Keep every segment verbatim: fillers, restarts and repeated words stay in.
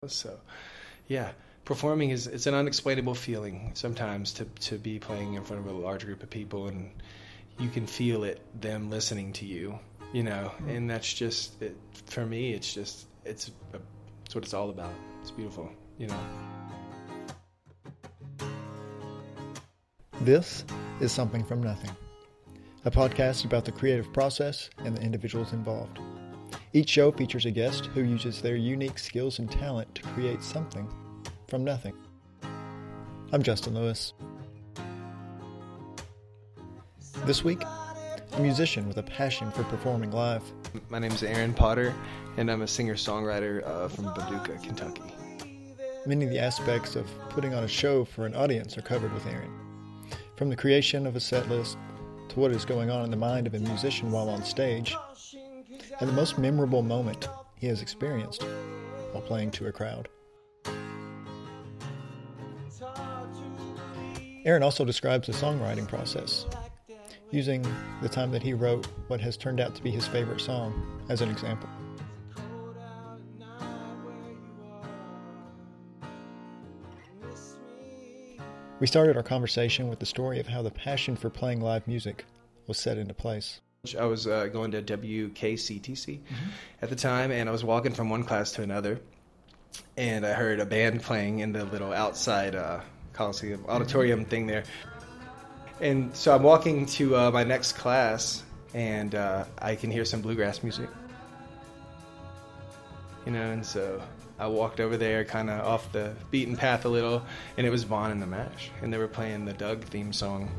So, yeah, performing is it's an unexplainable feeling sometimes to to be playing in front of a large group of people, and you can feel it, them listening to you, you know, and that's just, it, for me, it's just, it's, a, it's what it's all about. It's beautiful, you know. This is Something from Nothing, a podcast about the creative process and the individuals involved. Each show features a guest who uses their unique skills and talent to create something from nothing. I'm Justin Lewis. This week, a musician with a passion for performing live. My name is Aaron Potter, and I'm a singer-songwriter uh, from Paducah, Kentucky. Many of the aspects of putting on a show for an audience are covered with Aaron. From the creation of a set list to what is going on in the mind of a musician while on stage, and the most memorable moment he has experienced while playing to a crowd. Aaron also describes the songwriting process, using the time that he wrote what has turned out to be his favorite song as an example. We started our conversation with the story of how the passion for playing live music was set into place. I was uh, going to W K C T C mm-hmm. at the time, and I was walking from one class to another, and I heard a band playing in the little outside uh, Coliseum auditorium thing there. And so I'm walking to uh, my next class, and uh, I can hear some bluegrass music. You know, and so I walked over there kind of off the beaten path a little, and it was Vaughn and the Mash, and they were playing the Doug theme song.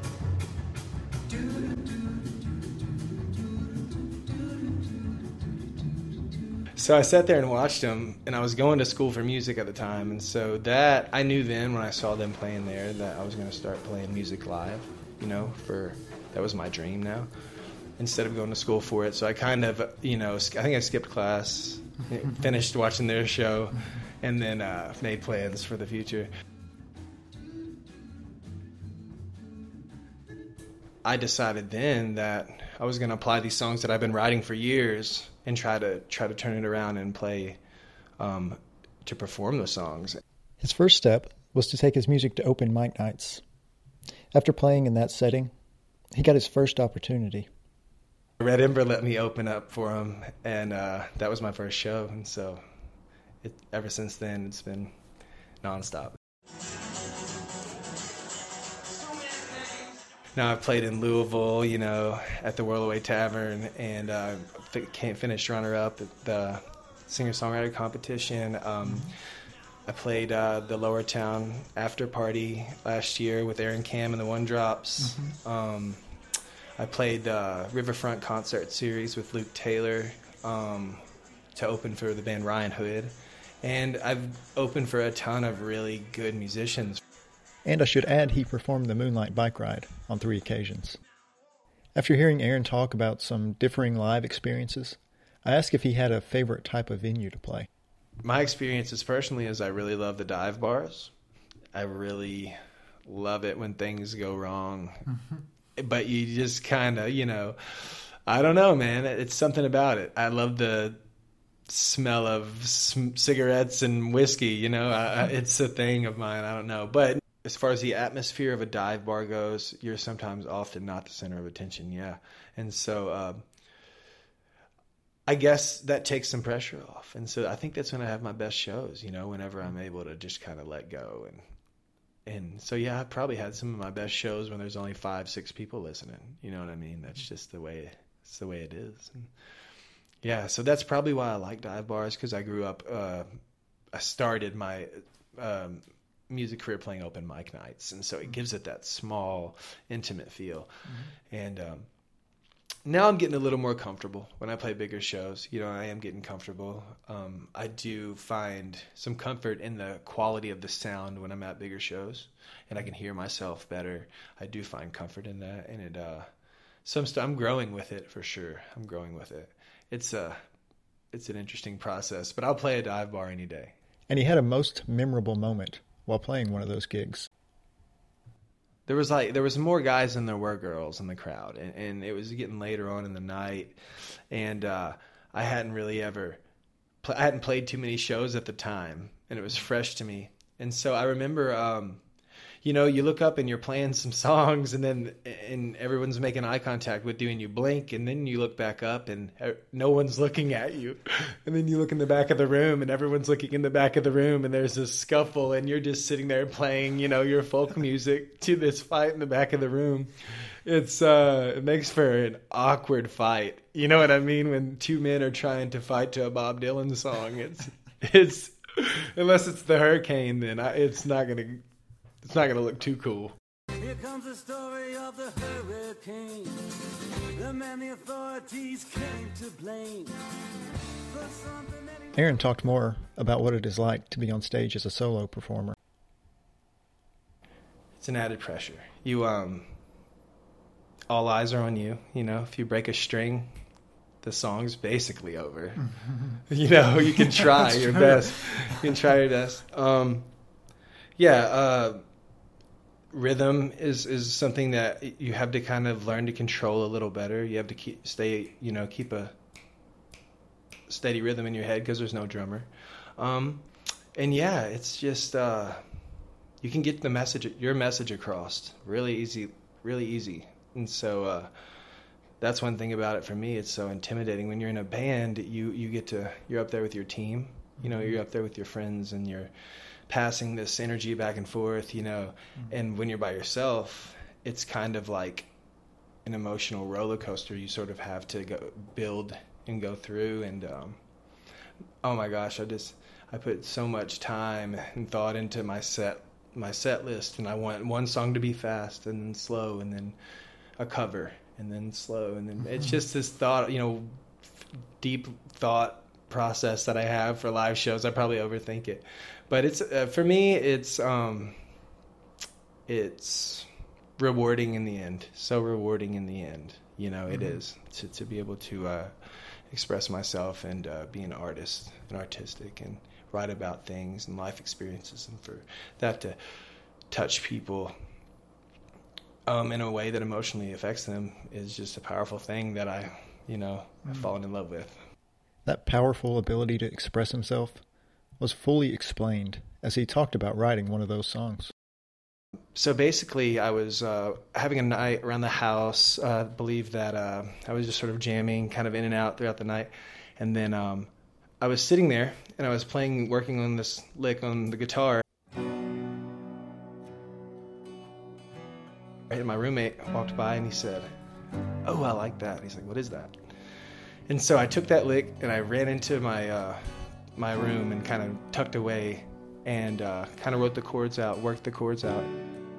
So I sat there and watched them, and I was going to school for music at the time, and so that, I knew then when I saw them playing there that I was going to start playing music live, you know, for, that was my dream now, instead of going to school for it. So I kind of, you know, I think I skipped class, finished watching their show, and then uh, made plans for the future. I decided then that I was going to apply these songs that I've been writing for years and try to try to turn it around and play, um, to perform those songs. His first step was to take his music to open mic nights. After playing in that setting, he got his first opportunity. Red Ember let me open up for him, and uh, that was my first show. And so it, ever since then, it's been nonstop. Now I've played in Louisville, you know, at the Whirlaway Tavern, and uh, can't finish runner-up at the singer-songwriter competition. Um, I played uh, the Lower Town After Party last year with Aaron Cam and the One Drops. Mm-hmm. Um, I played the uh, Riverfront Concert Series with Luke Taylor um, to open for the band Ryan Hood. And I've opened for a ton of really good musicians. And I should add, he performed the Moonlight Bike Ride on three occasions. After hearing Aaron talk about some differing live experiences, I asked if he had a favorite type of venue to play. My experiences personally is I really love the dive bars. I really love it when things go wrong. Mm-hmm. But you just kind of, you know, I don't know, man. It's something about it. I love the smell of c- cigarettes and whiskey, you know. I, it's a thing of mine. I don't know. But as far as the atmosphere of a dive bar goes, you're sometimes often not the center of attention, yeah. And so uh, I guess that takes some pressure off. And so I think that's when I have my best shows, you know, whenever I'm able to just kind of let go. And and so, yeah, I've probably had some of my best shows when there's only five, six people listening. You know what I mean? That's just the way, it's the way it is. And yeah, so that's probably why I like dive bars, because I grew up, uh, I started my um, music career playing open mic nights, and so it gives it that small, intimate feel. Mm-hmm. And um, now I'm getting a little more comfortable when I play bigger shows. You know, I am getting comfortable. Um, I do find some comfort in the quality of the sound when I'm at bigger shows, and I can hear myself better. I do find comfort in that, and it. Uh, some st- I'm growing with it for sure. I'm growing with it. It's a, it's an interesting process, but I'll play a dive bar any day. And he had a most memorable moment while playing one of those gigs. There was like there was more guys than there were girls in the crowd, and, and it was getting later on in the night, and uh, I hadn't really ever I hadn't played too many shows at the time, and it was fresh to me. And so I remember, um, you know, you look up and you're playing some songs, and then and everyone's making eye contact with you, and you blink, and then you look back up, and no one's looking at you. And then you look in the back of the room, and everyone's looking in the back of the room, and there's this scuffle, and you're just sitting there playing, you know, your folk music to this fight in the back of the room. It's uh, it makes for an awkward fight. You know what I mean? When two men are trying to fight to a Bob Dylan song, it's it's unless it's the Hurricane, then I, it's not gonna it's not gonna look too cool. Here comes the story of the hurricane. The man the authorities came to blame. For something that he... Aaron talked more about what it is like to be on stage as a solo performer. It's an added pressure. You um. All eyes are on you. You know, if you break a string, the song's basically over. You know, you can try your true. best. You can try your best. Um, yeah, uh, rhythm is, is something that you have to kind of learn to control a little better. You have to keep stay, you know, keep a steady rhythm in your head because there's no drummer. Um, and yeah, it's just uh, you can get the message, your message across really easy, really easy. And so uh, that's one thing about it for me. It's so intimidating. When you're in a band, you, you get to, you're up there with your team. You know, you're up there with your friends, and you're passing this energy back and forth, you know. Mm-hmm. And when you're by yourself, it's kind of like an emotional roller coaster you sort of have to go build and go through. And, um, oh my gosh, I just, I put so much time and thought into my set, my set list. And I want one song to be fast and then slow, and then a cover, and then slow, and then it's just this thought, you know, deep thought process that I have for live shows. I probably overthink it, but it's uh, for me, it's um, it's rewarding in the end. So rewarding in the end, you know, mm-hmm. it is to to be able to uh, express myself and uh, be an artist and artistic and write about things and life experiences, and for that to touch people Um, in a way that emotionally affects them is just a powerful thing that I, you know, mm. I've fallen in love with. That powerful ability to express himself was fully explained as he talked about writing one of those songs. So basically, I was uh, having a night around the house. I uh, believe that uh, I was just sort of jamming, kind of in and out throughout the night. And then um, I was sitting there, and I was playing, working on this lick on the guitar. And my roommate walked by, and he said, "Oh, I like that." And he's like, "What is that?" And so I took that lick, and I ran into my uh, my room and kind of tucked away, and uh, kind of wrote the chords out, worked the chords out.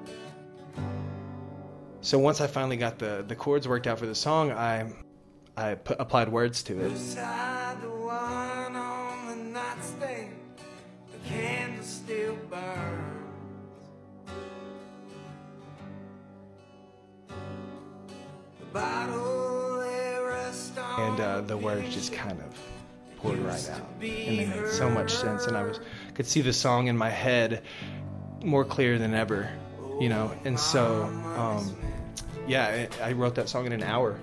So once I finally got the, the chords worked out for the song, I I put, applied words to it. Beside the one on the nightstand, the candle still burns. And uh, the words just kind of poured right out, and they made so much sense. And I was could see the song in my head more clear than ever, you know. And so, um, yeah, I, I wrote that song in an hour.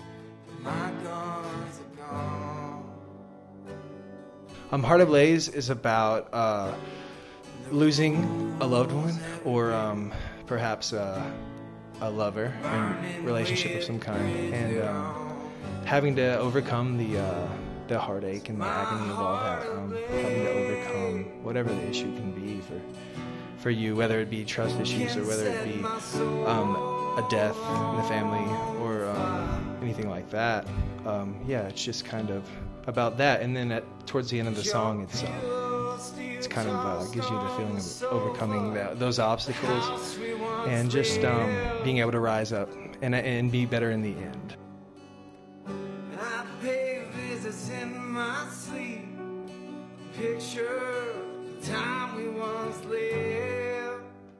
Um, Heart Ablaze is about uh, losing a loved one, or um, perhaps. Uh, a lover in relationship of some kind, and um, having to overcome the uh, the heartache and the agony of all that, um, having to overcome whatever the issue can be for for you, whether it be trust issues or whether it be um, a death in the family or um, anything like that. Um, yeah, it's just kind of about that. And then at towards the end of the song, it's uh, it's kind of uh, gives you the feeling of overcoming that, those obstacles, and just um, being able to rise up and and be better in the end. I pay visits in my sleep, picture the time we once lived.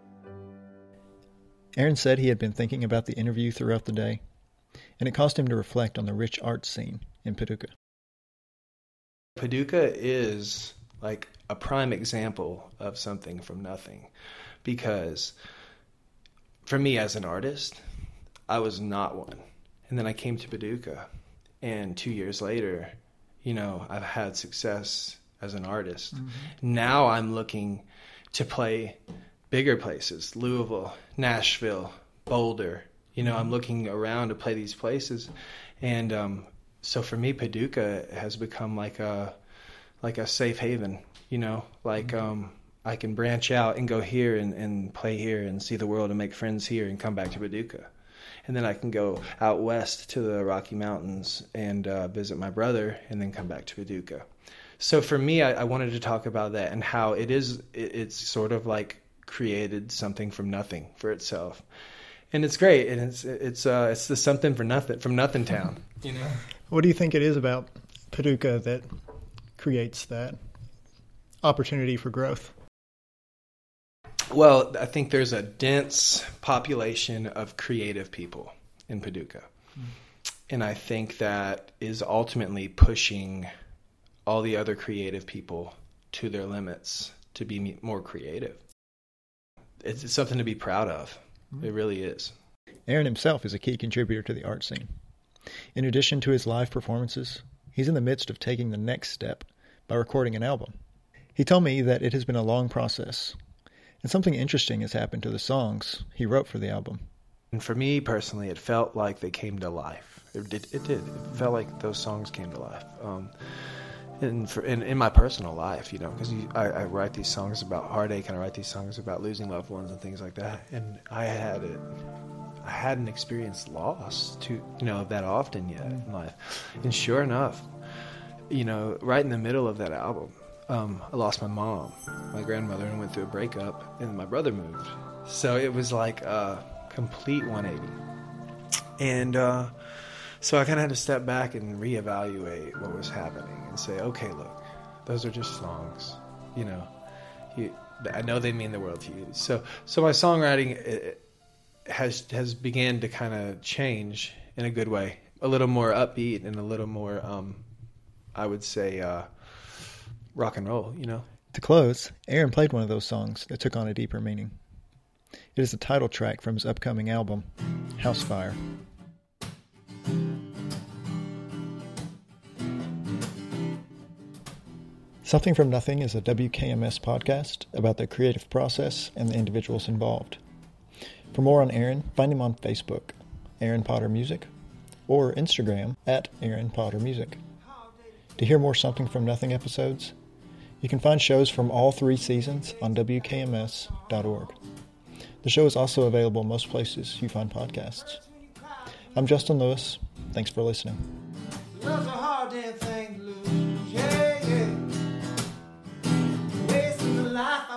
Aaron said he had been thinking about the interview throughout the day, and it caused him to reflect on the rich art scene in Paducah. Paducah is like a prime example of something from nothing, because for me as an artist, I was not one. And then I came to Paducah, and two years later, You know, I've had success as an artist. Mm-hmm. Now I'm looking to play bigger places, Louisville, Nashville, Boulder. You know, I'm looking around to play these places. And um, so for me, Paducah has become like a like a safe haven, you know, like mm-hmm. um, I can branch out and go here and, and play here and see the world and make friends here and come back to Paducah. And then I can go out west to the Rocky Mountains and uh, visit my brother and then come back to Paducah. So for me, I, I wanted to talk about that and how it is, it, it's sort of like created something from nothing for itself. And it's great. And it's, it's, uh, it's the something for nothing, from nothing town, you know? What do you think it is about Paducah that creates that opportunity for growth? Well, I think there's a dense population of creative people in Paducah. Mm. And I think that is ultimately pushing all the other creative people to their limits to be more creative. It's, it's something to be proud of. Mm. It really is. Aaron himself is a key contributor to the art scene. In addition to his live performances, he's in the midst of taking the next step by recording an album. He told me that it has been a long process, and something interesting has happened to the songs he wrote for the album. And for me personally, it felt like they came to life. It did. It, did. It felt like those songs came to life. Um, and for in, in my personal life, you know, because I, I write these songs about heartache and I write these songs about losing loved ones and things like that. And I had it. I hadn't experienced loss to you know that often yet in life. And sure enough, you know, right in the middle of that album, um, I lost my mom, my grandmother, and went through a breakup, and my brother moved. So it was like a complete one eighty. And uh, so I kind of had to step back and reevaluate what was happening and say, okay, look, those are just songs. You know, you, I know they mean the world to you. So, so my songwriting it, has has began to kind of change in a good way, a little more upbeat and a little more, um, I would say, uh, rock and roll, you know. To close, Aaron played one of those songs that took on a deeper meaning. It is the title track from his upcoming album, Housefire. Something from Nothing is a W K M S podcast about the creative process and the individuals involved. For more on Aaron, find him on Facebook, Aaron Potter Music, or Instagram at Aaron Potter Music. To hear more Something from Nothing episodes, you can find shows from all three seasons on W K M S dot org. The show is also available most places you find podcasts. I'm Justin Lewis. Thanks for listening. Love's a hard damn thing to lose. Yeah, yeah. Wasting the life